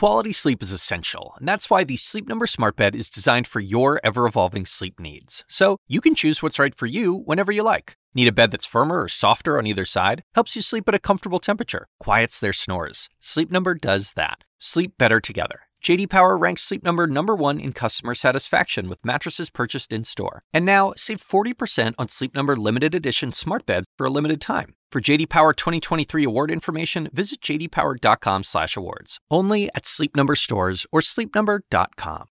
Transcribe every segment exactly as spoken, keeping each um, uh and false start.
Quality sleep is essential, and that's why the Sleep Number Smart Bed is designed for your ever-evolving sleep needs. So you can choose what's right for you whenever you like. Need a bed that's firmer or softer on either side? Helps you sleep at a comfortable temperature. Quiets their snores. Sleep Number does that. Sleep better together. J D Power ranks Sleep Number number one in customer satisfaction with mattresses purchased in-store. And now, save forty percent on Sleep Number limited edition smart beds for a limited time. For J D Power twenty twenty-three award information, visit j d power dot com slash awards. Only at Sleep Number stores or sleep number dot com.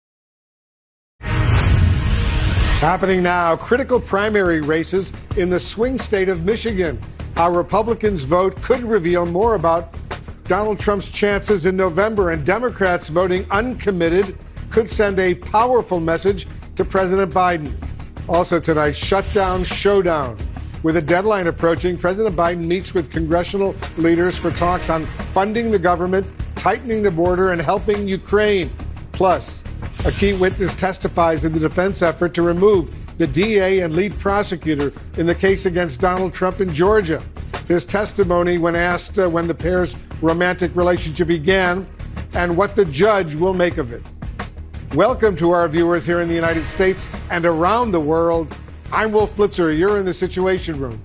Happening now, critical primary races in the swing state of Michigan. How Republicans' vote could reveal more about Donald Trump's chances in November, and Democrats voting uncommitted could send a powerful message to President Biden. Also tonight, shutdown showdown. With a deadline approaching, President Biden meets with congressional leaders for talks on funding the government, tightening the border, and helping Ukraine. Plus, a key witness testifies in the defense effort to remove the D A and lead prosecutor in the case against Donald Trump in Georgia. His testimony when asked uh, when the pair's romantic relationship began and what the judge will make of it. Welcome to our viewers here in the United States and around the world. I'm Wolf Blitzer. You're in the Situation Room.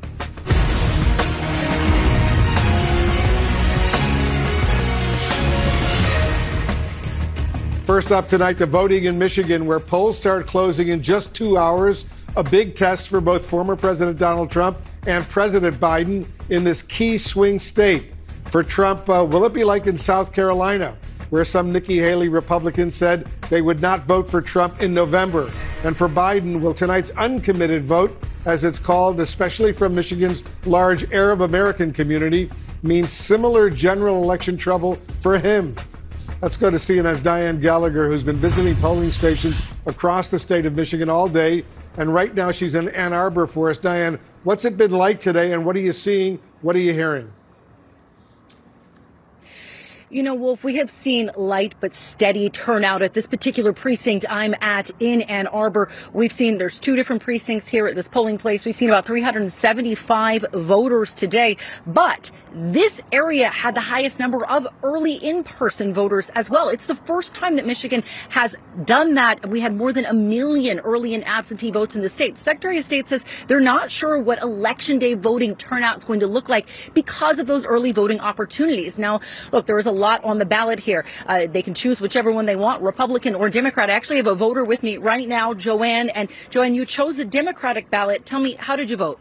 First up tonight, the voting in Michigan, where polls start closing in just two hours. A big test for both former President Donald Trump and President Biden in this key swing state. For Trump, uh, will it be like in South Carolina, where some Nikki Haley Republicans said they would not vote for Trump in November? And for Biden, will tonight's uncommitted vote, as it's called, especially from Michigan's large Arab American community, mean similar general election trouble for him? Let's go to C N N's Diane Gallagher, who's been visiting polling stations across the state of Michigan all day. And right now she's in Ann Arbor for us. Diane, what's it been like today, and what are you seeing? What are you hearing? You know, Wolf, we have seen light but steady turnout at this particular precinct I'm at in Ann Arbor. We've seen there's two different precincts here at this polling place. We've seen about three hundred seventy-five voters today, but this area had the highest number of early in-person voters as well. It's the first time that Michigan has done that. We had more than a million early and absentee votes in the state. The Secretary of State says they're not sure what election day voting turnout is going to look like because of those early voting opportunities. Now, look, there was a lot on the ballot here. Uh, they can choose whichever one they want, Republican or Democrat. I actually have a voter with me right now, Joanne. And Joanne, you chose the Democratic ballot. Tell me, how did you vote?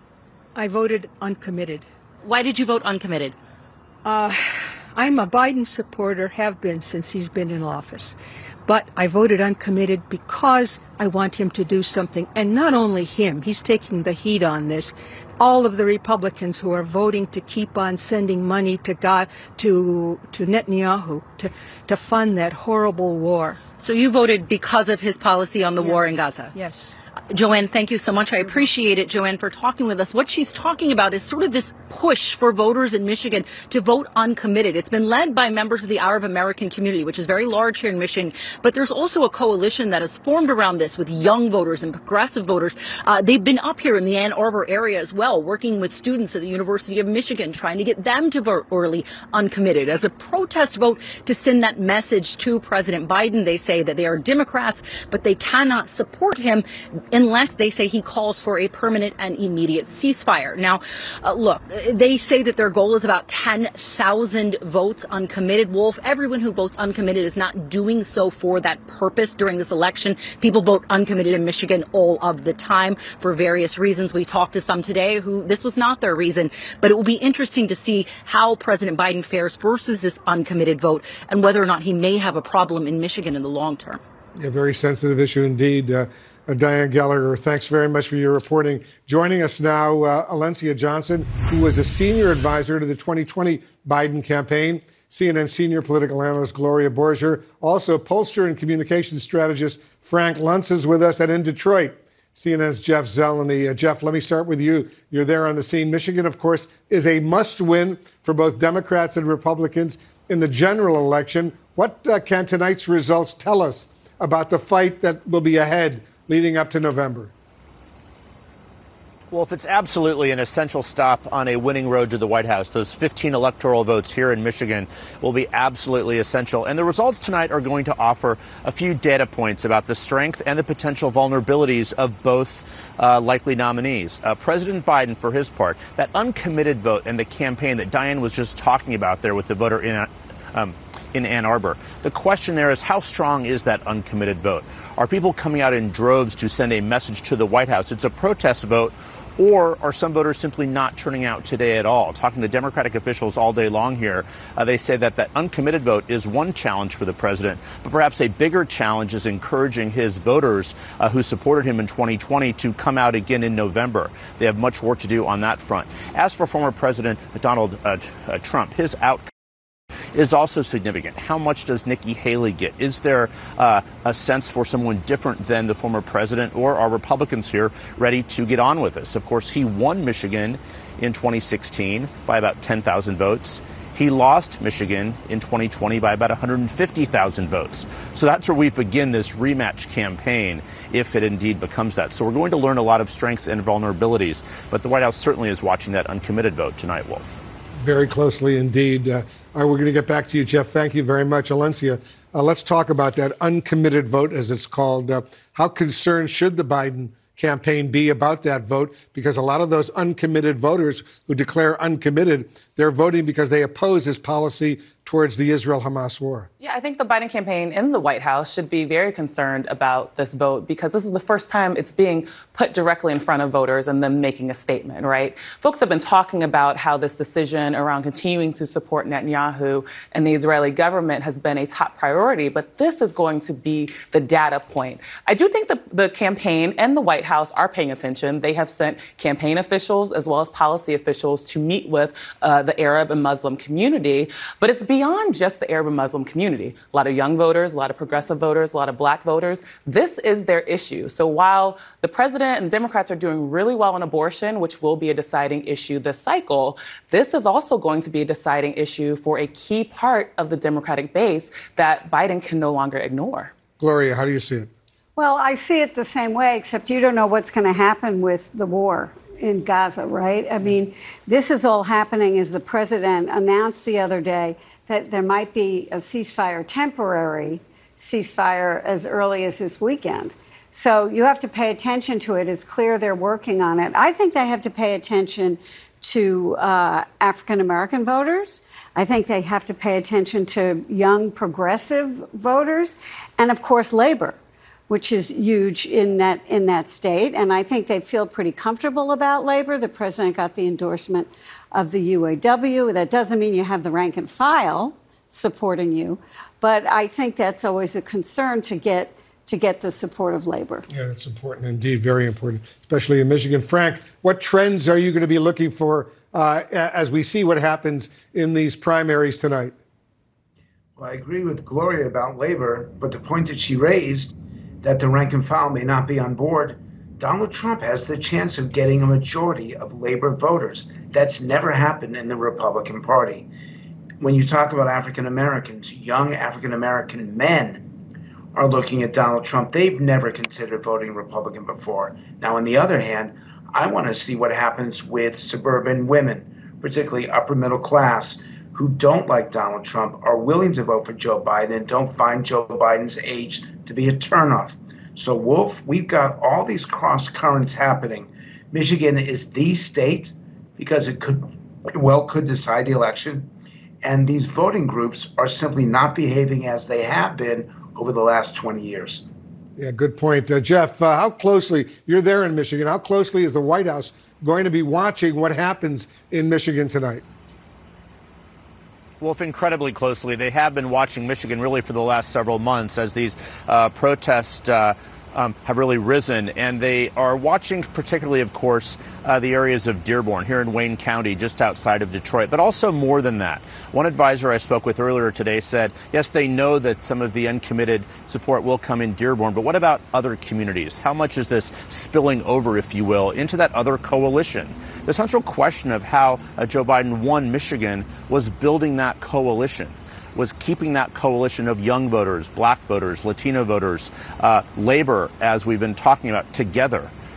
I voted uncommitted. Why did you vote uncommitted? Uh, I'm a Biden supporter, have been since he's been in office. But I voted uncommitted because I want him to do something. And not only him, he's taking the heat on this. All of the Republicans who are voting to keep on sending money to God, to to Netanyahu, to, to fund that horrible war. So you voted because of his policy on the Yes. war in Gaza? Yes. Joanne, thank you so much. I appreciate it, Joanne, for talking with us. What she's talking about is sort of this push for voters in Michigan to vote uncommitted. It's been led by members of the Arab American community, which is very large here in Michigan. But there's also a coalition that has formed around this with young voters and progressive voters. Uh, they've been up here in the Ann Arbor area as well, working with students at the University of Michigan, trying to get them to vote early uncommitted as a protest vote to send that message to President Biden. They say that they are Democrats, but they cannot support him unless they say he calls for a permanent and immediate ceasefire. Now, uh, look, they say that their goal is about ten thousand votes uncommitted. Wolf, everyone who votes uncommitted is not doing so for that purpose during this election. People vote uncommitted in Michigan all of the time for various reasons. We talked to some today who this was not their reason, but it will be interesting to see how President Biden fares versus this uncommitted vote and whether or not he may have a problem in Michigan in the long term. A very sensitive issue indeed. Uh, uh, Diane Gallagher, thanks very much for your reporting. Joining us now, uh, Alencia Johnson, who was a senior advisor to the twenty twenty Biden campaign. C N N senior political analyst Gloria Borger. Also, pollster and communications strategist Frank Luntz is with us. And in Detroit, C N N's Jeff Zeleny. Uh, Jeff, let me start with you. You're there on the scene. Michigan, of course, is a must-win for both Democrats and Republicans in the general election. What uh, can tonight's results tell us about the fight that will be ahead leading up to November? Well, if it's absolutely an essential stop on a winning road to the White House, those fifteen electoral votes here in Michigan will be absolutely essential. And the results tonight are going to offer a few data points about the strength and the potential vulnerabilities of both uh, likely nominees. Uh, President Biden, for his part, that uncommitted vote and the campaign that Diane was just talking about there with the voter in um, in Ann Arbor. The question there is, how strong is that uncommitted vote? Are people coming out in droves to send a message to the White House? It's a protest vote. Or are some voters simply not turning out today at all? Talking to Democratic officials all day long here, uh, they say that that uncommitted vote is one challenge for the president, but perhaps a bigger challenge is encouraging his voters uh, who supported him in twenty twenty to come out again in November. They have much work to do on that front. As for former President Donald uh, uh, Trump, his outcome is also significant. How much does Nikki Haley get? Is there uh, a sense for someone different than the former president, or are Republicans here ready to get on with this? Of course, he won Michigan in twenty sixteen by about ten thousand votes. He lost Michigan in twenty twenty by about one hundred fifty thousand votes. So that's where we begin this rematch campaign, if it indeed becomes that. So we're going to learn a lot of strengths and vulnerabilities, but the White House certainly is watching that uncommitted vote tonight, Wolf. Very closely indeed. Uh, all right, we're going to get back to you, Jeff. Thank you very much. Alencia, uh, let's talk about that uncommitted vote, as it's called. Uh, how concerned should the Biden campaign be about that vote? Because a lot of those uncommitted voters who declare uncommitted, they're voting because they oppose his policy towards the Israel-Hamas war. Yeah, I think the Biden campaign in the White House should be very concerned about this vote, because this is the first time it's being put directly in front of voters and them making a statement, right? Folks have been talking about how this decision around continuing to support Netanyahu and the Israeli government has been a top priority, but this is going to be the data point. I do think the, the campaign and the White House are paying attention. They have sent campaign officials as well as policy officials to meet with uh, the Arab and Muslim community, but it's beyond just the Arab and Muslim community. A lot of young voters, a lot of progressive voters, a lot of black voters. This is their issue. So while the president and Democrats are doing really well on abortion, which will be a deciding issue this cycle, this is also going to be a deciding issue for a key part of the Democratic base that Biden can no longer ignore. Gloria, how do you see it? Well, I see it the same way, except you don't know what's going to happen with the war in Gaza, right? I mean, this is all happening as the president announced the other day that there might be a ceasefire, temporary ceasefire, as early as this weekend. So you have to pay attention to it. It's clear they're working on it. I think they have to pay attention to uh, African-American voters. I think they have to pay attention to young progressive voters. And, of course, labor, which is huge in that in that state. And I think they feel pretty comfortable about labor. The president got the endorsement of the U A W. That doesn't mean you have the rank and file supporting you, but I think that's always a concern to get to get the support of labor. Yeah, that's important indeed, very important, especially in Michigan. Frank, what trends are you going to be looking for uh, as we see what happens in these primaries tonight? Well, I agree with Gloria about labor, but the point that she raised, that the rank and file may not be on board, Donald Trump has the chance of getting a majority of labor voters. That's never happened in the Republican Party. When you talk about African Americans, young African American men are looking at Donald Trump. They've never considered voting Republican before. Now, on the other hand, I want to see what happens with suburban women, particularly upper middle class, who don't like Donald Trump, are willing to vote for Joe Biden and don't find Joe Biden's age to be a turnoff. So, Wolf, we've got all these cross currents happening. Michigan is the state because it could, well, could decide the election. And these voting groups are simply not behaving as they have been over the last twenty years. Yeah, good point. Uh, Jeff, uh, how closely, you're there in Michigan, how closely is the White House going to be watching what happens in Michigan tonight? Wolf, incredibly closely. They have been watching Michigan really for the last several months as these uh, protests uh, um, have really risen. And they are watching particularly, of course, uh, the areas of Dearborn here in Wayne County, just outside of Detroit, but also more than that. One advisor I spoke with earlier today said, yes, they know that some of the uncommitted support will come in Dearborn, but what about other communities? How much is this spilling over, if you will, into that other coalition? The central question of how uh, Joe Biden won Michigan was building that coalition, was keeping that coalition of young voters, black voters, Latino voters, uh, labor, as we've been talking about, together.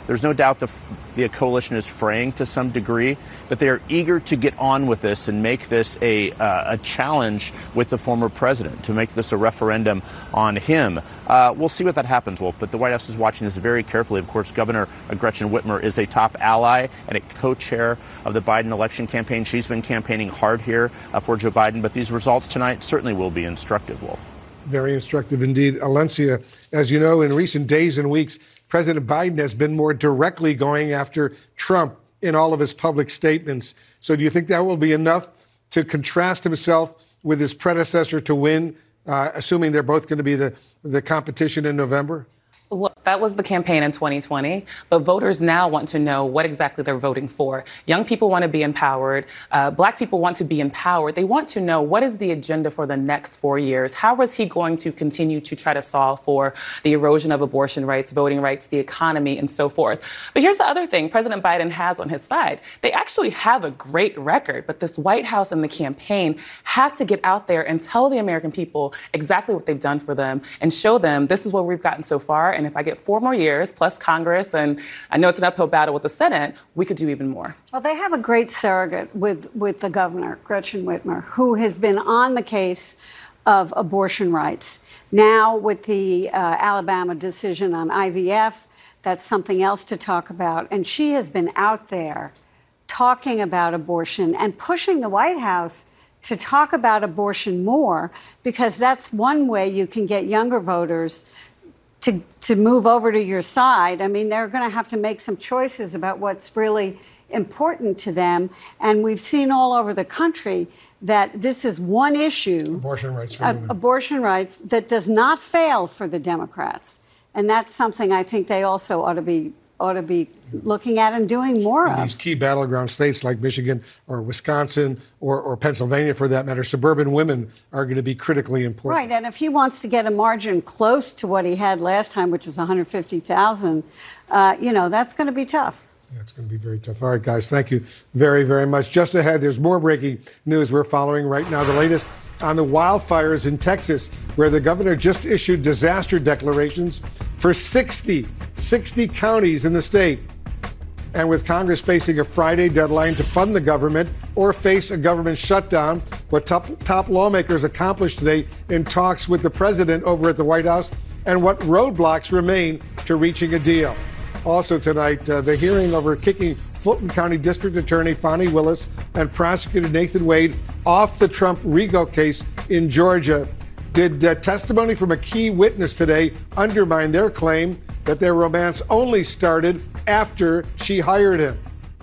There's no doubt the, the coalition is fraying to some degree, but they are eager to get on with this and make this a, uh, a challenge with the former president, to make this a referendum on him. Uh, we'll see what that happens, Wolf, but the White House is watching this very carefully. Of course, Governor Gretchen Whitmer is a top ally and a co-chair of the Biden election campaign. She's been campaigning hard here uh, for Joe Biden, but these results tonight certainly will be instructive, Wolf. Very instructive indeed. Alencia, as you know, in recent days and weeks, President Biden has been more directly going after Trump in all of his public statements. So do you think that will be enough to contrast himself with his predecessor to win, uh, assuming they're both going to be the, the competition in November? Look, that was the campaign in twenty twenty, but voters now want to know what exactly they're voting for. Young people want to be empowered. Uh, black people want to be empowered. They want to know what is the agenda for the next four years. How is he going to continue to try to solve for the erosion of abortion rights, voting rights, the economy, and so forth? But here's the other thing President Biden has on his side. They actually have a great record, but this White House and the campaign have to get out there and tell the American people exactly what they've done for them and show them this is what we've gotten so far. And if I get four more years, plus Congress, and I know it's an uphill battle with the Senate, we could do even more. Well, they have a great surrogate with, with the governor, Gretchen Whitmer, who has been on the case of abortion rights. Now, with the uh, Alabama decision on I V F, that's something else to talk about. And she has been out there talking about abortion and pushing the White House to talk about abortion more, because that's one way you can get younger voters to to move over to your side. I mean, they're going to have to make some choices about what's really important to them. And we've seen all over the country that this is one issue, abortion rights, for uh, women. abortion rights, that does not fail for the Democrats. And that's something I think they also ought to be ought to be looking at and doing more in of. These key battleground states like Michigan or Wisconsin or, or Pennsylvania, for that matter, suburban women are going to be critically important. Right, and if he wants to get a margin close to what he had last time, which is one hundred fifty thousand, uh, you know, that's going to be tough. Yeah, it's going to be very tough. All right, guys, thank you very, very much. Just ahead, there's more breaking news we're following right now. The latest on the wildfires in Texas, where the governor just issued disaster declarations for sixty, sixty counties in the state. And with Congress facing a Friday deadline to fund the government or face a government shutdown, what top, top lawmakers accomplished today in talks with the president over at the White House, and what roadblocks remain to reaching a deal. Also tonight, uh, the hearing over kicking Fulton County District Attorney Fani Willis and Prosecutor Nathan Wade off the Trump RICO case in Georgia. Did uh, testimony from a key witness today undermine their claim that their romance only started after she hired him?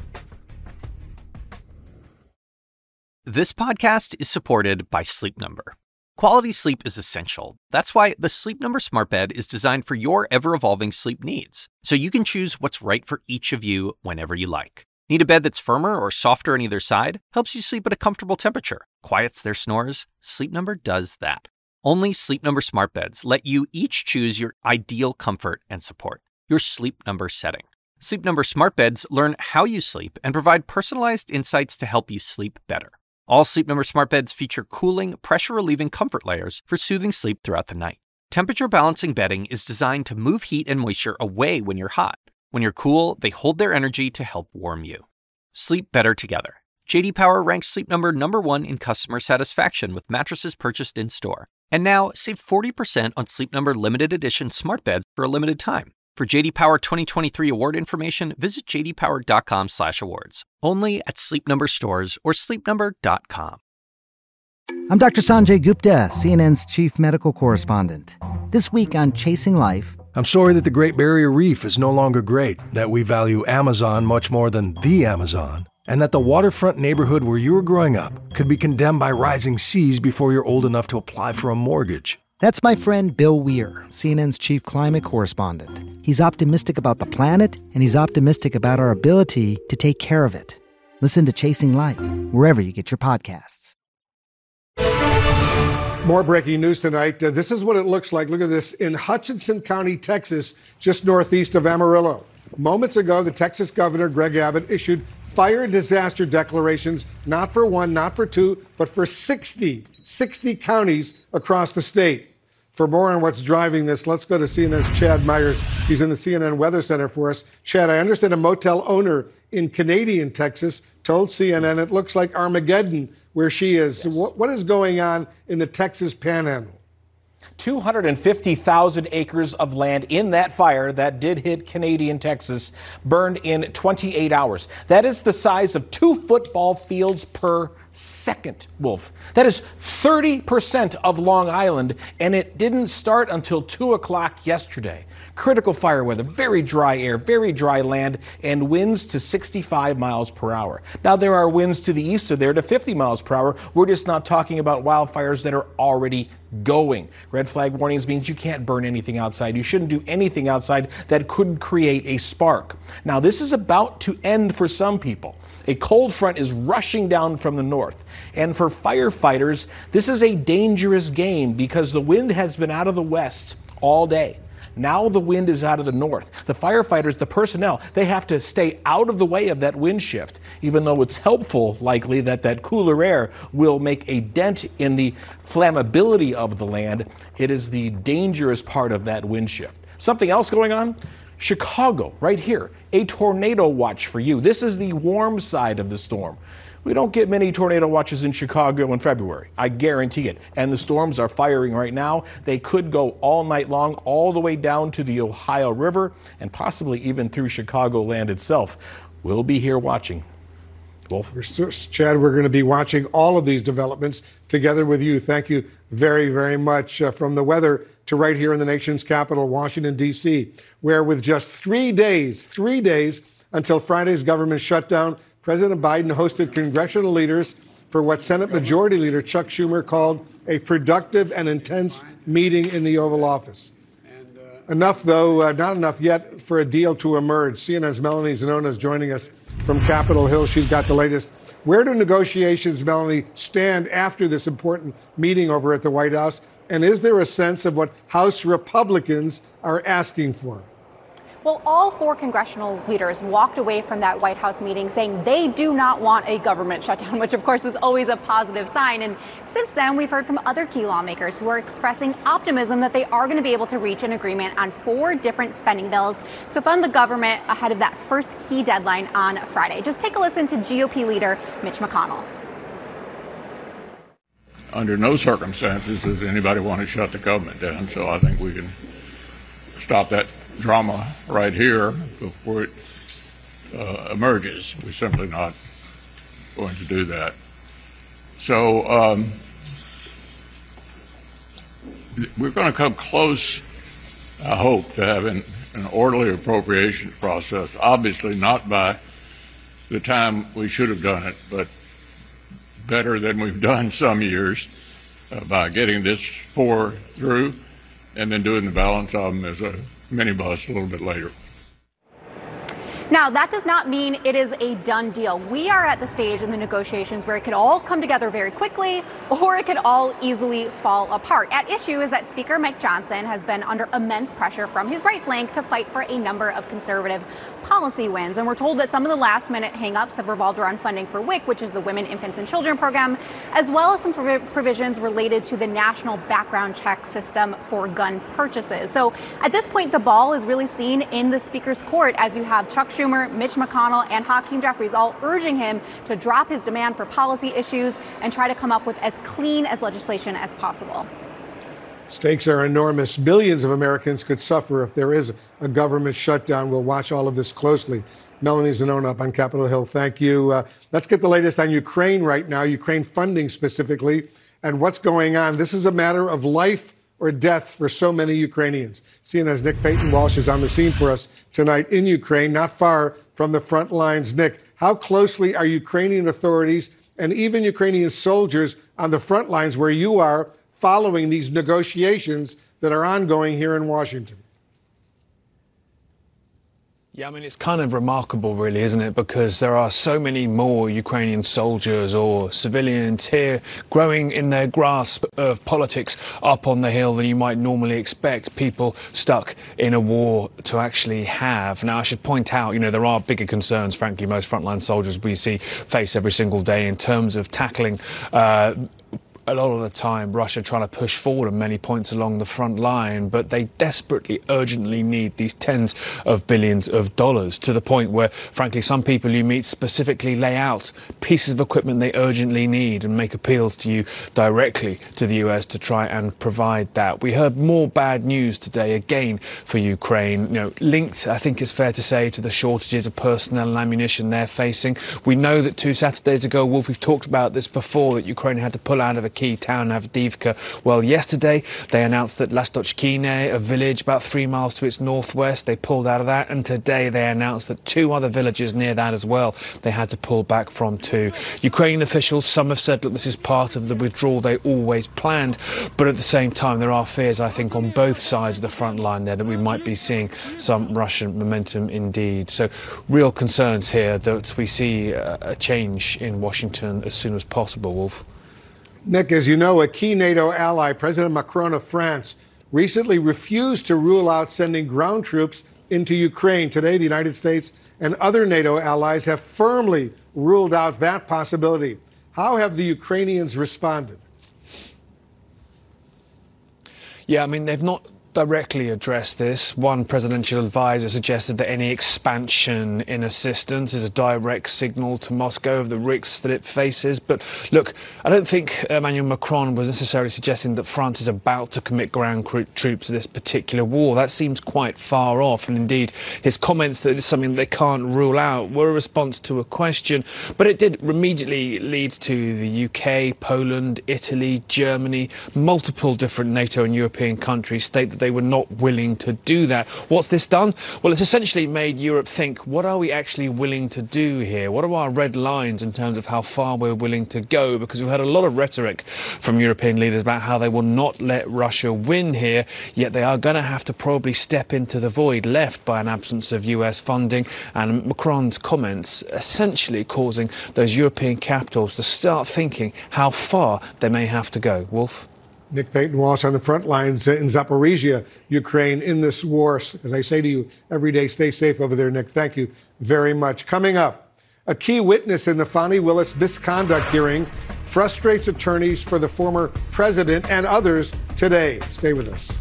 This podcast is supported by Sleep Number. Quality sleep is essential. That's why the Sleep Number Smart Bed is designed for your ever-evolving sleep needs, so you can choose what's right for each of you whenever you like. Need a bed that's firmer or softer on either side? Helps you sleep at a comfortable temperature. Quiets their snores? Sleep Number does that. Only Sleep Number Smart Beds let you each choose your ideal comfort and support, your Sleep Number setting. Sleep Number Smart Beds learn how you sleep and provide personalized insights to help you sleep better. All Sleep Number Smart Beds feature cooling, pressure-relieving comfort layers for soothing sleep throughout the night. Temperature-balancing bedding is designed to move heat and moisture away when you're hot. When you're cool, they hold their energy to help warm you. Sleep better together. J D Power ranks Sleep Number number one in customer satisfaction with mattresses purchased in-store. And now, save forty percent on Sleep Number limited edition smart beds for a limited time. For J D Power twenty twenty-three award information, visit j d power dot com slash awards. Only at Sleep Number stores or sleep number dot com. I'm Doctor Sanjay Gupta, C N N's chief medical correspondent. This week on Chasing Life... I'm sorry that the Great Barrier Reef is no longer great, that we value Amazon much more than the Amazon, and that the waterfront neighborhood where you were growing up could be condemned by rising seas before you're old enough to apply for a mortgage. That's my friend Bill Weir, C N N's chief climate correspondent. He's optimistic about the planet, and he's optimistic about our ability to take care of it. Listen to Chasing Life, wherever you get your podcasts. More breaking news tonight. Uh, this is what it looks like. Look at this. In Hutchinson County, Texas, just northeast of Amarillo. Moments ago, the Texas governor, Greg Abbott, issued fire disaster declarations, not for one, not for two, but for sixty, sixty counties across the state. For more on what's driving this, let's go to C N N's Chad Myers. He's in the C N N Weather Center for us. Chad, I understand a motel owner in Canadian Texas told C N N it looks like Armageddon where she is. Yes. What, what is going on in the Texas Panhandle? two hundred fifty thousand acres of land in that fire that did hit Canadian Texas burned in twenty-eight hours. That is the size of two football fields per second, Wolf. That is thirty percent of Long Island, and it didn't start until two o'clock yesterday. Critical fire weather, very dry air, very dry land, and winds to sixty-five miles per hour. Now, there are winds to the east of there to fifty miles per hour. We're just not talking about wildfires that are already going. Red flag warnings means you can't burn anything outside. You shouldn't do anything outside that could create a spark. Now, this is about to end for some people. A cold front is rushing down from the north. And for firefighters, this is a dangerous game because the wind has been out of the west all day. Now the wind is out of the north. The firefighters, the personnel, they have to stay out of the way of that wind shift, even though it's helpful, likely, that that cooler air will make a dent in the flammability of the land. It is the dangerous part of that wind shift. Something else going on? Chicago, right here, a tornado watch for you. This is the warm side of the storm. We don't get many tornado watches in Chicago in February. I guarantee it. And the storms are firing right now. They could go all night long, all the way down to the Ohio River, and possibly even through Chicagoland itself. We'll be here watching. Wolf? Chad, we're going to be watching all of these developments together with you. Thank you very, very much. Uh, from the weather to right here in the nation's capital, Washington, D C, where with just three days, three days until Friday's government shutdown, President Biden hosted congressional leaders for what Senate Majority Leader Chuck Schumer called a productive and intense meeting in the Oval Office. Enough, though, uh, not enough yet for a deal to emerge. C N N's Melanie Zanona is joining us from Capitol Hill. She's got the latest. Where do negotiations, Melanie, stand after this important meeting over at the White House? And is there a sense of what House Republicans are asking for? Well, all four congressional leaders walked away from that White House meeting saying they do not want a government shutdown, which, of course, is always a positive sign. And since then, we've heard from other key lawmakers who are expressing optimism that they are going to be able to reach an agreement on four different spending bills to fund the government ahead of that first key deadline on Friday. Just take a listen to G O P leader Mitch McConnell. Under no circumstances does anybody want to shut the government down, so I think we can stop that drama right here before it uh, emerges. We're simply not going to do that. So um, we're going to come close, I hope, to having an orderly appropriation process, obviously not by the time we should have done it, but better than we've done some years uh, by getting this four through and then doing the balance of them as a minibus a little bit later. Now, that does not mean it is a done deal. We are at the stage in the negotiations where it could all come together very quickly, or it could all easily fall apart. At issue is that Speaker Mike Johnson has been under immense pressure from his right flank to fight for a number of conservative policy wins. And we're told that some of the last-minute hang-ups have revolved around funding for W I C, which is the Women, Infants, and Children program, as well as some prov- provisions related to the national background check system for gun purchases. So at this point, the ball is really seen in the Speaker's court as you have Chuck Schumer, Mitch McConnell, and Hakeem Jeffries all urging him to drop his demand for policy issues and try to come up with as clean as legislation as possible. Stakes are enormous. Millions of Americans could suffer if there is a government shutdown. We'll watch all of this closely. Melanie Zanona up on Capitol Hill. Thank you. Uh, let's get the latest on Ukraine right now, Ukraine funding specifically, and what's going on. This is a matter of life or death for so many Ukrainians. C N N's Nick Payton-Walsh is on the scene for us tonight in Ukraine, not far from the front lines. Nick, how closely are Ukrainian authorities and even Ukrainian soldiers on the front lines where you are following these negotiations that are ongoing here in Washington? Yeah, I mean, it's kind of remarkable, really, isn't it? Because there are so many more Ukrainian soldiers or civilians here growing in their grasp of politics up on the Hill than you might normally expect people stuck in a war to actually have. Now, I should point out, you know, there are bigger concerns, frankly, most frontline soldiers we see face every single day in terms of tackling uh a lot of the time Russia trying to push forward on many points along the front line, but they desperately, urgently need these tens of billions of dollars, to the point where, frankly, some people you meet specifically lay out pieces of equipment they urgently need and make appeals to you directly to the U S to try and provide that. We heard more bad news today, again, for Ukraine, you know, linked, I think it's fair to say, to the shortages of personnel and ammunition they're facing. We know that two Saturdays ago, Wolf, we've talked about this before, that Ukraine had to pull out of a key town, Avdiivka. Well, yesterday they announced that Lastochkine, a village about three miles to its northwest, they pulled out of that, and today they announced that two other villages near that as well they had to pull back from too. Ukrainian officials, some have said that this is part of the withdrawal they always planned, but at the same time there are fears, I think, on both sides of the front line there that we might be seeing some Russian momentum indeed. So real concerns here that we see a, a change in Washington as soon as possible, Wolf. Nick, as you know, a key NATO ally, President Macron of France, recently refused to rule out sending ground troops into Ukraine. Today, the United States and other NATO allies have firmly ruled out that possibility. How have the Ukrainians responded? Yeah, I mean, they've not directly addressed this. One presidential advisor suggested that any expansion in assistance is a direct signal to Moscow of the risks that it faces. But look, I don't think Emmanuel Macron was necessarily suggesting that France is about to commit ground troops to this particular war. That seems quite far off. And indeed, his comments that it's something that they can't rule out were a response to a question. But it did immediately lead to the U K, Poland, Italy, Germany, multiple different NATO and European countries state that they were not willing to do that. What's this done? Well, it's essentially made Europe think, what are we actually willing to do here? What are our red lines in terms of how far we're willing to go? Because we've had a lot of rhetoric from European leaders about how they will not let Russia win here, yet they are going to have to probably step into the void left by an absence of U S funding, and Macron's comments essentially causing those European capitals to start thinking how far they may have to go. Wolf? Nick Payton-Walsh on the front lines in Zaporizhia, Ukraine, in this war. As I say to you every day, stay safe over there, Nick. Thank you very much. Coming up, a key witness in the Fani Willis misconduct hearing frustrates attorneys for the former president and others today. Stay with us.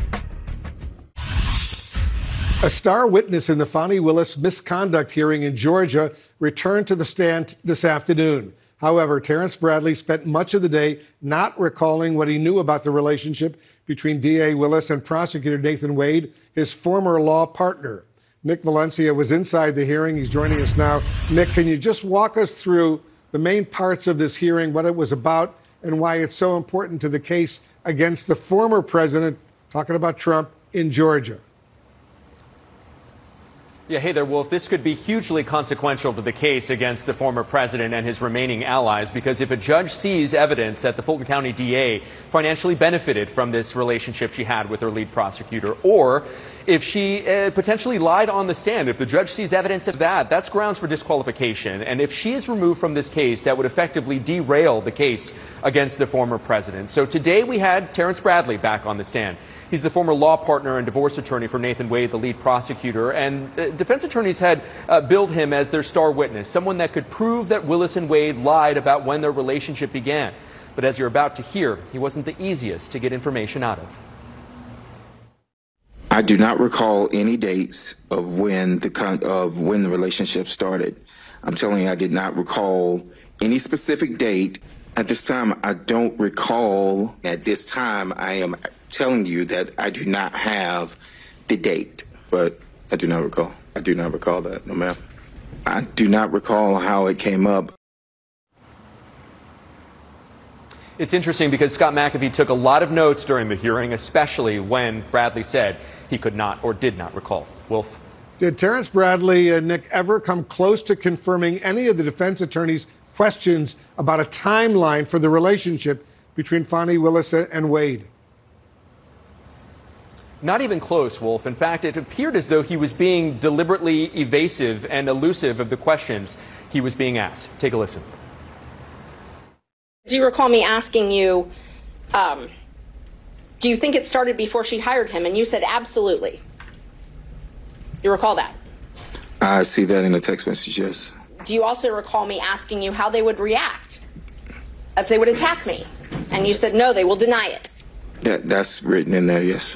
A star witness in the Fani Willis misconduct hearing in Georgia returned to the stand this afternoon. However, Terrence Bradley spent much of the day not recalling what he knew about the relationship between D A Willis and prosecutor Nathan Wade, his former law partner. Nick Valencia was inside the hearing. He's joining us now. Nick, can you just walk us through the main parts of this hearing, what it was about, and why it's so important to the case against the former president, talking about Trump, in Georgia? Yeah, hey there, Wolf. This could be hugely consequential to the case against the former president and his remaining allies, because if a judge sees evidence that the Fulton County D A financially benefited from this relationship she had with her lead prosecutor, or if she uh, potentially lied on the stand, if the judge sees evidence of that, that's grounds for disqualification. And if she is removed from this case, that would effectively derail the case against the former president. So today we had Terrence Bradley back on the stand. He's the former law partner and divorce attorney for Nathan Wade, the lead prosecutor, and uh, defense attorneys had uh, billed him as their star witness, someone that could prove that Willis and Wade lied about when their relationship began. But as you're about to hear, he wasn't the easiest to get information out of. I do not recall any dates of when the con- of when the relationship started. I'm telling you, I did not recall any specific date. At this time, I don't recall. At this time, I am telling you that I do not have the date, but I do not recall. I do not recall that, no ma'am. I do not recall how it came up. It's interesting because Scott McAfee took a lot of notes during the hearing, especially when Bradley said he could not or did not recall. Wolf? Did Terrence Bradley, uh, Nick, ever come close to confirming any of the defense attorney's questions about a timeline for the relationship between Fani Willis and Wade? Not even close, Wolf. In fact, it appeared as though he was being deliberately evasive and elusive of the questions he was being asked. Take a listen. Do you recall me asking you, um, do you think it started before she hired him? And you said absolutely. You recall that? I see that in the text message, yes. Do you also recall me asking you how they would react if they would attack me? And you said, no, they will deny it. That, that's written in there, yes.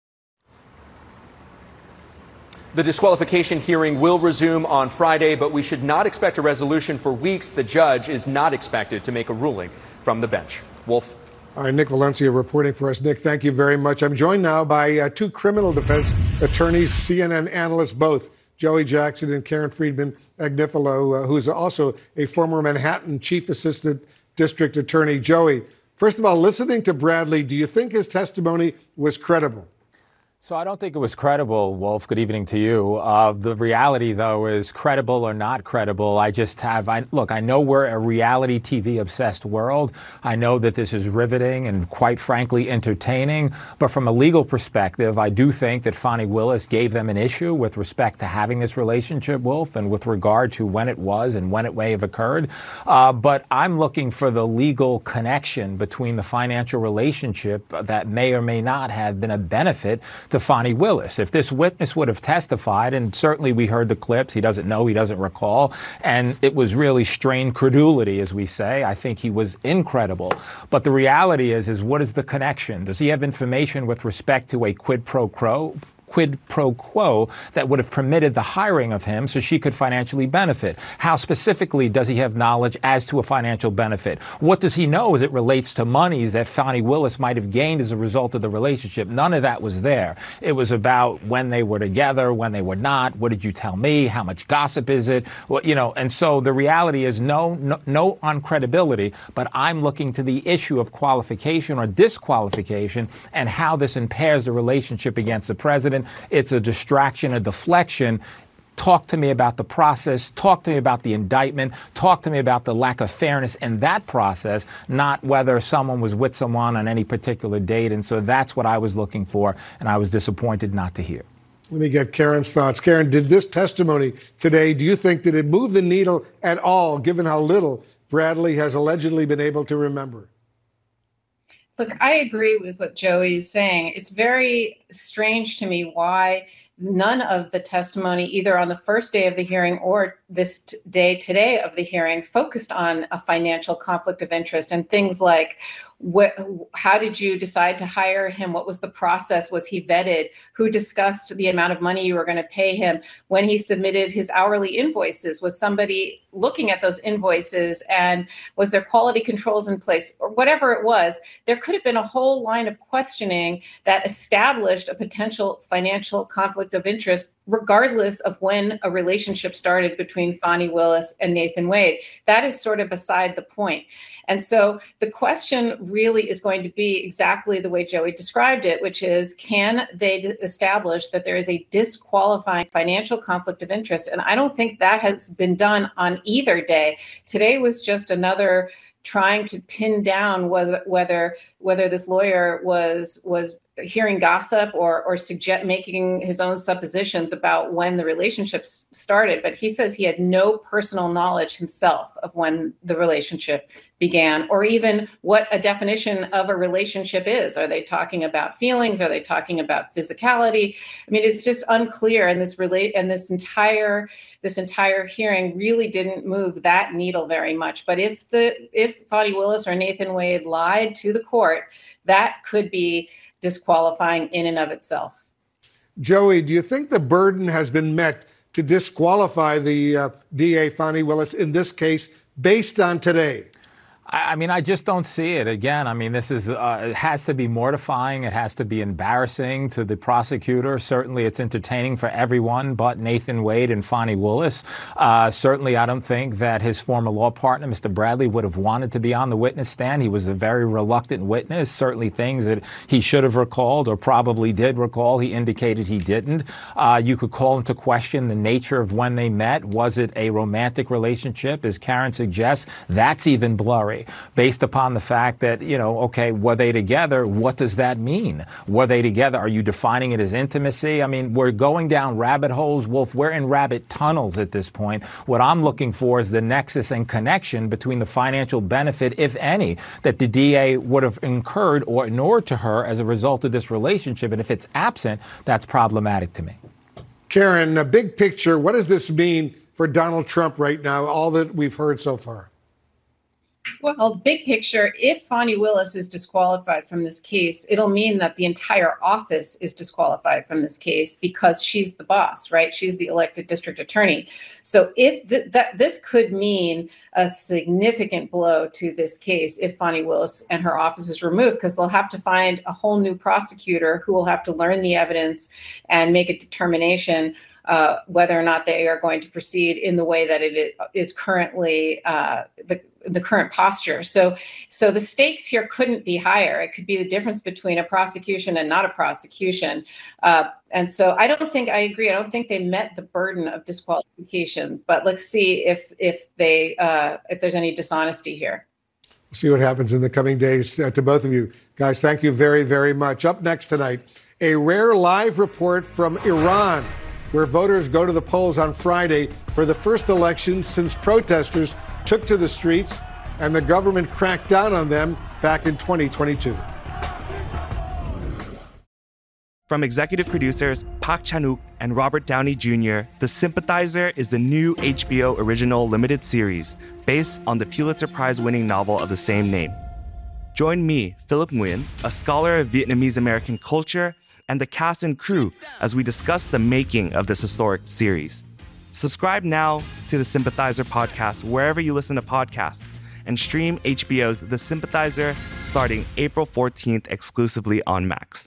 The disqualification hearing will resume on Friday, but we should not expect a resolution for weeks. The judge is not expected to make a ruling from the bench. Wolf. All right, Nick Valencia reporting for us. Nick, thank you very much. I'm joined now by uh, two criminal defense attorneys, C N N analysts both, Joey Jackson and Karen Friedman Agnifilo, uh, who's also a former Manhattan Chief Assistant District Attorney. Joey, first of all, listening to Bradley, do you think his testimony was credible? So I don't think it was credible, Wolf. Good evening to you. Uh, the reality, though, is credible or not credible. I just have, I, look, I know we're a reality T V obsessed world. I know that this is riveting and quite frankly entertaining. But from a legal perspective, I do think that Fani Willis gave them an issue with respect to having this relationship, Wolf, and with regard to when it was and when it may have occurred. Uh, but I'm looking for the legal connection between the financial relationship that may or may not have been a benefit to Fani Willis. If this witness would have testified, and certainly we heard the clips, he doesn't know, he doesn't recall, and it was really strained credulity, as we say. I think he was incredible. But the reality is, is what is the connection? Does he have information with respect to a quid pro quo? quid pro quo that would have permitted the hiring of him so she could financially benefit? How specifically does he have knowledge as to a financial benefit? What does he know as it relates to monies that Fani Willis might have gained as a result of the relationship? None of that was there. It was about when they were together, when they were not. What did you tell me? How much gossip is it? Well, you know, and so the reality is no, no, no on credibility, but I'm looking to the issue of qualification or disqualification and how this impairs the relationship against the president. It's a distraction, a deflection. Talk to me about the process. Talk to me about the indictment. Talk to me about the lack of fairness in that process, not whether someone was with someone on any particular date. And so that's what I was looking for, and I was disappointed not to hear. Let me get Karen's thoughts. Karen, did this testimony today, do you think, did it move the needle at all, given how little Bradley has allegedly been able to remember? Look, I agree with what Joey's saying. It's very strange to me why none of the testimony, either on the first day of the hearing or this t- day today of the hearing, focused on a financial conflict of interest and things like, what, how did you decide to hire him? What was the process? Was he vetted? Who discussed the amount of money you were going to pay him? When he submitted his hourly invoices, was somebody looking at those invoices, and was there quality controls in place? Or whatever it was, there could have been a whole line of questioning that established a potential financial conflict of interest, regardless of when a relationship started between Fani Willis and Nathan Wade. That is sort of beside the point. And so the question really is going to be exactly the way Joey described it, which is, can they d- establish that there is a disqualifying financial conflict of interest? And I don't think that has been done on either day. Today was just another trying to pin down whether whether whether this lawyer was was hearing gossip or or suggest making his own suppositions about when the relationship started. But he says he had no personal knowledge himself of when the relationship began, or even what a definition of a relationship is. Are they talking about feelings? Are they talking about physicality? I mean, it's just unclear. And this relate and this entire this entire hearing really didn't move that needle very much. But if the if Fani Willis or Nathan Wade lied to the court, that could be disqualifying in and of itself. Joey, do you think the burden has been met to disqualify the uh, D A, Fani Willis, in this case, based on today? I mean, I just don't see it. Again, I mean, this is, uh, it has to be mortifying. It has to be embarrassing to the prosecutor. Certainly, it's entertaining for everyone but Nathan Wade and Fani Willis. Uh, certainly, I don't think that his former law partner, Mister Bradley, would have wanted to be on the witness stand. He was a very reluctant witness. Certainly, things that he should have recalled or probably did recall, he indicated he didn't. Uh, you could call into question the nature of when they met. Was it a romantic relationship? As Karen suggests, that's even blurry. Based upon the fact that, you know, okay, were they together? What does that mean? Were they together? Are you defining it as intimacy? I mean, we're going down rabbit holes, Wolf. We're in rabbit tunnels at this point. What I'm looking for is the nexus and connection between the financial benefit, if any, that the D A would have incurred or ignored to her as a result of this relationship. And if it's absent, that's problematic to me. Karen, a big picture, what does this mean for Donald Trump right now, all that we've heard so far? Well, the big picture, if Fani Willis is disqualified from this case, it'll mean that the entire office is disqualified from this case because she's the boss, right? She's the elected district attorney. So if th- that this could mean a significant blow to this case if Fani Willis and her office is removed, because they'll have to find a whole new prosecutor who will have to learn the evidence and make a determination uh, whether or not they are going to proceed in the way that it is currently uh, the the current posture. So, so the stakes here couldn't be higher. It could be the difference between a prosecution and not a prosecution. Uh, and so I don't think, I agree, I don't think they met the burden of disqualification, but let's see if if they uh, if there's any dishonesty here. We'll see what happens in the coming days. Uh, to both of you guys, thank you very, very much. Up next tonight, a rare live report from Iran, where voters go to the polls on Friday for the first election since protesters took to the streets and the government cracked down on them back in twenty twenty-two. From executive producers Park Chan-wook and Robert Downey Junior, The Sympathizer is the new H B O original limited series based on the Pulitzer Prize-winning novel of the same name. Join me, Philip Nguyen, a scholar of Vietnamese American culture, and the cast and crew as we discuss the making of this historic series. Subscribe now to the Sympathizer podcast wherever you listen to podcasts and stream H B O's The Sympathizer starting April fourteenth exclusively on Max.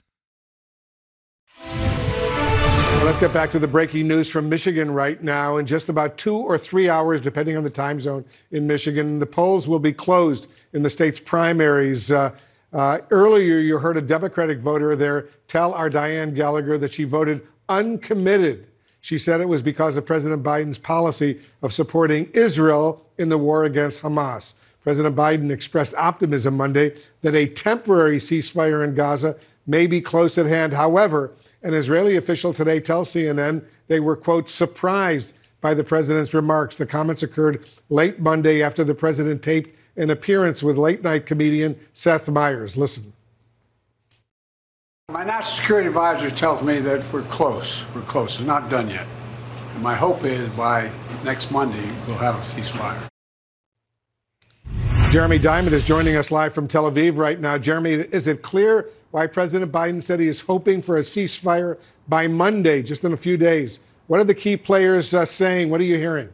Well, let's get back to the breaking news from Michigan right now. In just about two or three hours, depending on the time zone in Michigan, the polls will be closed in the state's primaries. Uh, uh, earlier, you heard a Democratic voter there tell our Diane Gallagher that she voted uncommitted. She said it was because of President Biden's policy of supporting Israel in the war against Hamas. President Biden expressed optimism Monday that a temporary ceasefire in Gaza may be close at hand. However, an Israeli official today tells C N N they were, quote, surprised by the president's remarks. The comments occurred late Monday after the president taped an appearance with late-night comedian Seth Meyers. Listen. My national security advisor tells me that we're close. We're close. It's not done yet. And my hope is by next Monday, we'll have a ceasefire. Jeremy Diamond is joining us live from Tel Aviv right now. Jeremy, is it clear why President Biden said he is hoping for a ceasefire by Monday, just in a few days? What are the key players uh, saying? What are you hearing?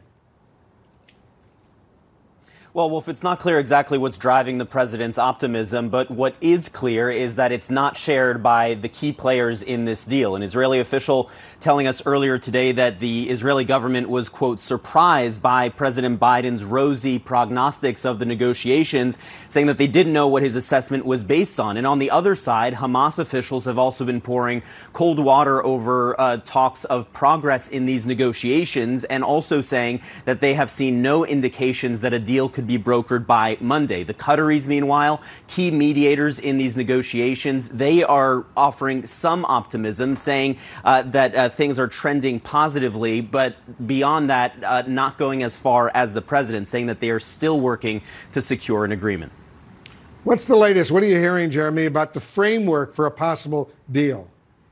Well, Wolf, it's not clear exactly what's driving the president's optimism, but what is clear is that it's not shared by the key players in this deal. An Israeli official telling us earlier today that the Israeli government was, quote, surprised by President Biden's rosy prognostics of the negotiations, saying that they didn't know what his assessment was based on. And on the other side, Hamas officials have also been pouring cold water over uh, talks of progress in these negotiations, and also saying that they have seen no indications that a deal could be brokered by Monday. The Qataris, meanwhile, key mediators in these negotiations, they are offering some optimism, saying uh, that uh, things are trending positively, but beyond that, uh, not going as far as the president, saying that they are still working to secure an agreement. What's the latest? What are you hearing, Jeremy, about the framework for a possible deal?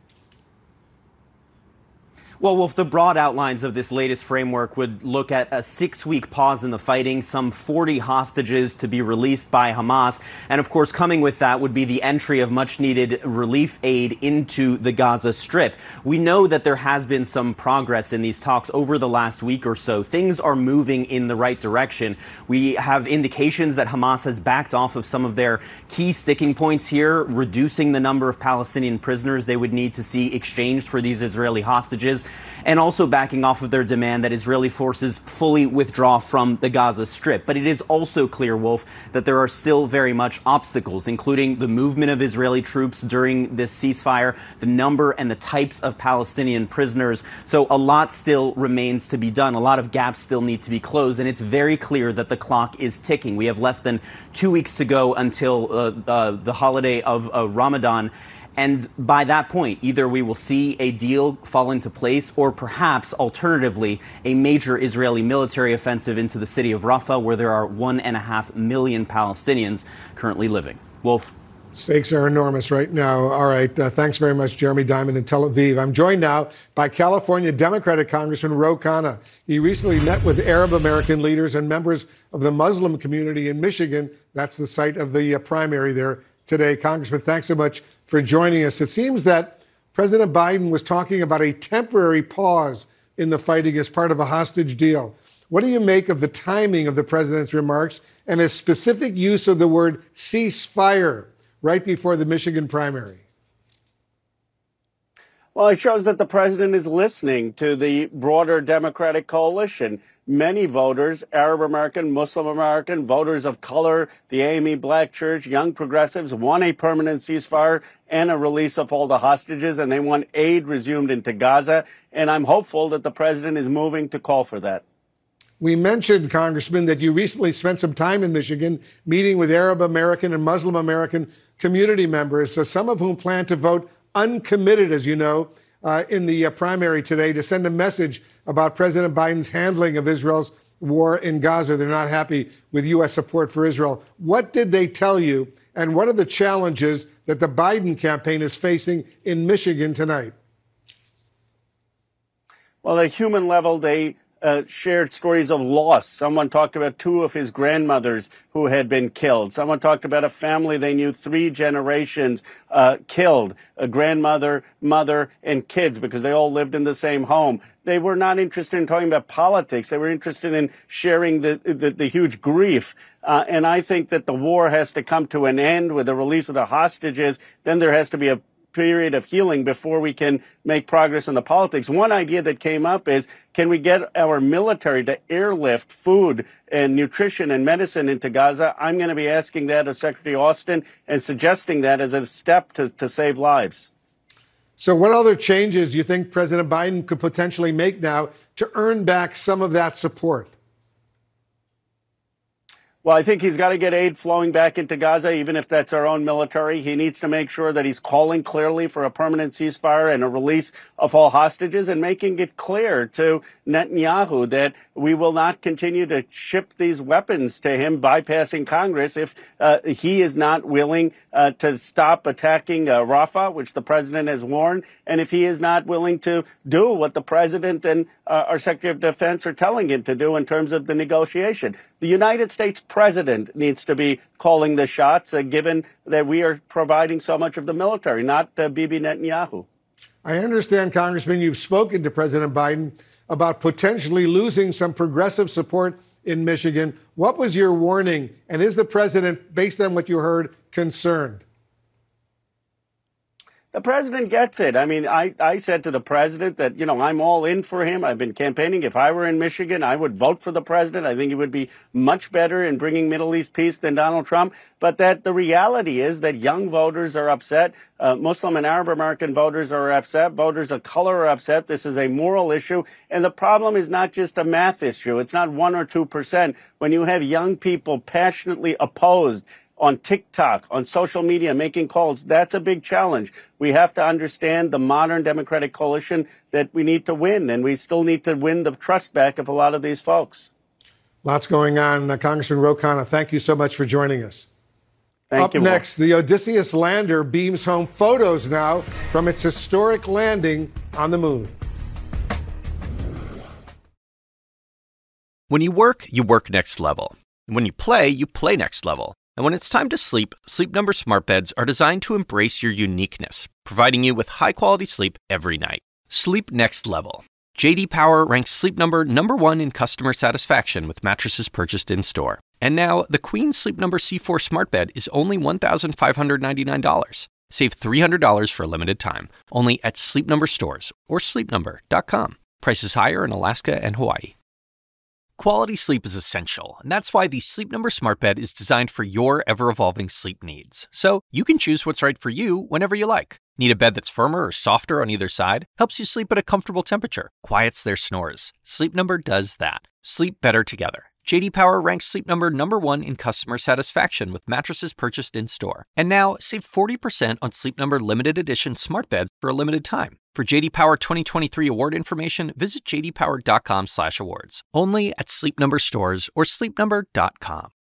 Well, Wolf, the broad outlines of this latest framework would look at a six-week pause in the fighting, some forty hostages to be released by Hamas, and of course, coming with that would be the entry of much-needed relief aid into the Gaza Strip. We know that there has been some progress in these talks over the last week or so. Things are moving in the right direction. We have indications that Hamas has backed off of some of their key sticking points here, reducing the number of Palestinian prisoners they would need to see exchanged for these Israeli hostages, and also backing off of their demand that Israeli forces fully withdraw from the Gaza Strip. But it is also clear, Wolf, that there are still very much obstacles, including the movement of Israeli troops during this ceasefire, the number and the types of Palestinian prisoners. So a lot still remains to be done. A lot of gaps still need to be closed, and it's very clear that the clock is ticking. We have less than two weeks to go until uh, uh, the holiday of uh, Ramadan. And by that point, either we will see a deal fall into place, or perhaps, alternatively, a major Israeli military offensive into the city of Rafah, where there are one and a half million Palestinians currently living. Wolf. Stakes are enormous right now. All right. Uh, thanks very much, Jeremy Diamond in Tel Aviv. I'm joined now by California Democratic Congressman Ro Khanna. He recently met with Arab American leaders and members of the Muslim community in Michigan. That's the site of the uh, primary there today. Congressman, thanks so much for joining us. It seems that President Biden was talking about a temporary pause in the fighting as part of a hostage deal. What do you make of the timing of the president's remarks and his specific use of the word ceasefire right before the Michigan primary? Well, it shows that the president is listening to the broader Democratic coalition. Many voters, Arab American, Muslim American, voters of color, the A M E Black Church, young progressives, want a permanent ceasefire and a release of all the hostages, and they want aid resumed into Gaza. And I'm hopeful that the president is moving to call for that. We mentioned, Congressman, that you recently spent some time in Michigan meeting with Arab American and Muslim American community members, so some of whom plan to vote uncommitted, as you know, uh, in the uh, primary today to send a message about President Biden's handling of Israel's war in Gaza. They're not happy with U S support for Israel. What did they tell you, and what are the challenges that the Biden campaign is facing in Michigan tonight? Well, at a human level, they Uh, shared stories of loss. Someone talked about two of his grandmothers who had been killed. Someone talked about a family they knew three generations uh, killed, a grandmother, mother, and kids, because they all lived in the same home. They were not interested in talking about politics. They were interested in sharing the, the, the huge grief. Uh, and I think that the war has to come to an end with the release of the hostages. Then there has to be a period of healing before we can make progress in the politics. One idea that came up is, can we get our military to airlift food and nutrition and medicine into Gaza? I'm going to be asking that of Secretary Austin and suggesting that as a step to, to save lives. So what other changes do you think President Biden could potentially make now to earn back some of that support? Well, I think he's got to get aid flowing back into Gaza, even if that's our own military. He needs to make sure that he's calling clearly for a permanent ceasefire and a release of all hostages, and making it clear to Netanyahu that we will not continue to ship these weapons to him, bypassing Congress, if uh, he is not willing uh, to stop attacking uh, Rafah, which the president has warned, and if he is not willing to do what the president and uh, our Secretary of Defense are telling him to do in terms of the negotiation. The United States president needs to be calling the shots, uh, given that we are providing so much of the military, not uh, Bibi Netanyahu. I understand, Congressman, you've spoken to President Biden about potentially losing some progressive support in Michigan. What was your warning? And is the president, based on what you heard, concerned? The president gets it. I mean, I, I said to the president that, you know, I'm all in for him. I've been campaigning. If I were in Michigan, I would vote for the president. I think he would be much better in bringing Middle East peace than Donald Trump. But that the reality is that young voters are upset. Uh, Muslim and Arab American voters are upset. Voters of color are upset. This is a moral issue. And the problem is not just a math issue. It's not one or two percent. When you have young people passionately opposed on TikTok, on social media, making calls, that's a big challenge. We have to understand the modern Democratic coalition that we need to win, and we still need to win the trust back of a lot of these folks. Lots going on. Uh, Congressman Ro Khanna, thank you so much for joining us. Thank Up you. next, the Odysseus lander beams home photos now from its historic landing on the moon. When you work, you work next level. And when you play, you play next level. And when it's time to sleep, Sleep Number smart beds are designed to embrace your uniqueness, providing you with high-quality sleep every night. Sleep next level. J D Power ranks Sleep Number number one in customer satisfaction with mattresses purchased in-store. And now, the Queen Sleep Number C four smart bed is only one thousand five hundred ninety-nine dollars. Save three hundred dollars for a limited time, only at Sleep Number stores or sleep number dot com. Prices higher in Alaska and Hawaii. Quality sleep is essential, and that's why the Sleep Number smart bed is designed for your ever-evolving sleep needs. So you can choose what's right for you whenever you like. Need a bed that's firmer or softer on either side? Helps you sleep at a comfortable temperature. Quiets their snores. Sleep Number does that. Sleep better together. J D Power ranks Sleep Number number one in customer satisfaction with mattresses purchased in-store. And now, save forty percent on Sleep Number limited edition smart beds for a limited time. For J D Power twenty twenty-three award information, visit j d power dot com slash awards. Only at Sleep Number stores or sleep number dot com.